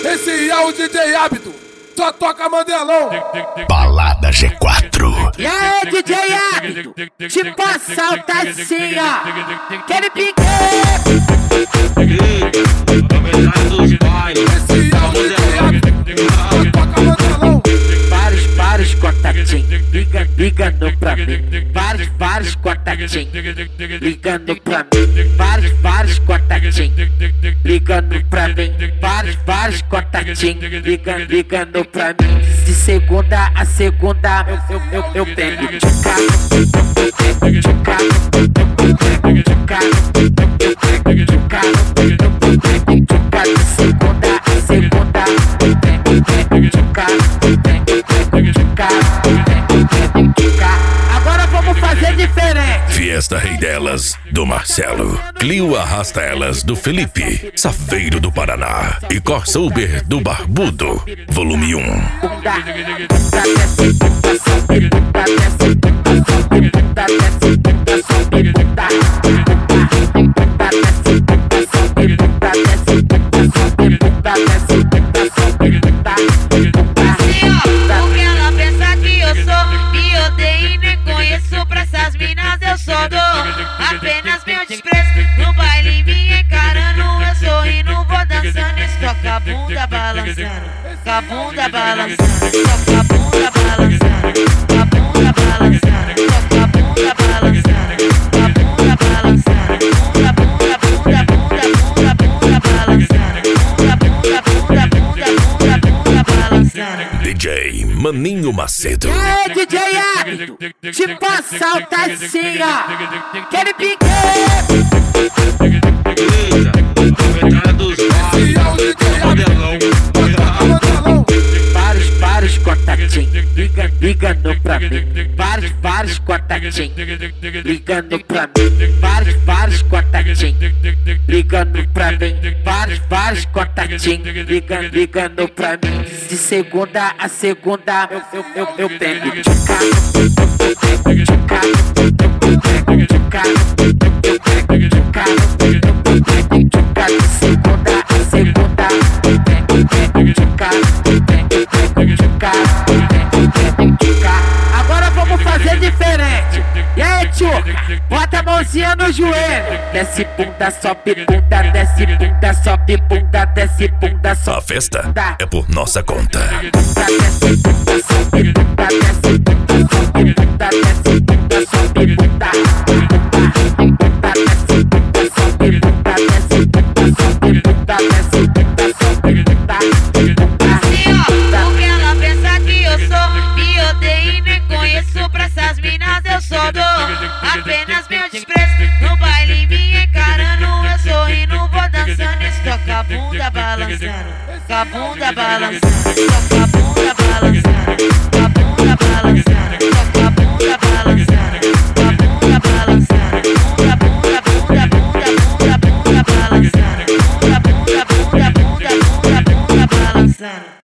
Esse é o DJ Hábito, só toca Mandelão. Balada G4. E aí, DJ Hábito, tipo a saltacinha, aquele pique. Esse é o DJ Hábito, só toca Mandelão. Vários contatinhos ligando pra mim. Vários contatinhos ligando pra mim. Vários contatinhos ligando pra mim. Vários contatinhos ligando pra mim. De segunda a segunda eu pego de segunda a segunda agora vamos fazer diferente. Fiesta Rei Delas, do Marcelo. Clio Arrasta Elas, do Felipe. Safeiro do Paraná. E Corsa Uber, do Barbudo. Volume 1. Apenas meu desprezo no baile me encarando. Eu sorrindo, vou dançando. Toca a bunda balançando, toca a bunda balançando, toca a bunda balançando, toca a bunda balançando, toca a bunda balançando, toca a bunda balançando, bunda bunda bunda bunda bunda bunda balançando, bunda bunda bunda bunda bunda bunda balançando. DJ Maninho Macedo. E aí, DJ Hábito, tipo a saltacinha, aquele pique. Esse é o DJ Hábito, só toca Mandelão. Vários contatinhos ligando pra mim. Vários contatinhos ligando pra mim. Vários contatinhos ligando pra mim. Vários contatinhos ligando pra mim. De segunda a segunda eu pego de segunda a segunda agora vamos fazer diferente. E aí, tio, bota a mãozinha no joelho. Desce bunda, sobe bunda, desce bunda, sobe bunda, desce bunda, sobe. A festa é por nossa conta. Desce bunda, sobe bunda, desce bunda, sobe bunda, desce bunda, sobe bunda. Desce bunda, sobe bunda, desce bunda, sobe bunda, desce bunda, sobe bunda. Porque ela pensa que eu sou e odeio e nem conheço. Pra essas minas eu só dou apenas meu desprezo no baile me encarando. Eu sorrindo, vou dançando. Toca a bunda balançando, toca a bunda balançando, toca a bunda balançando, toca a bunda balançando.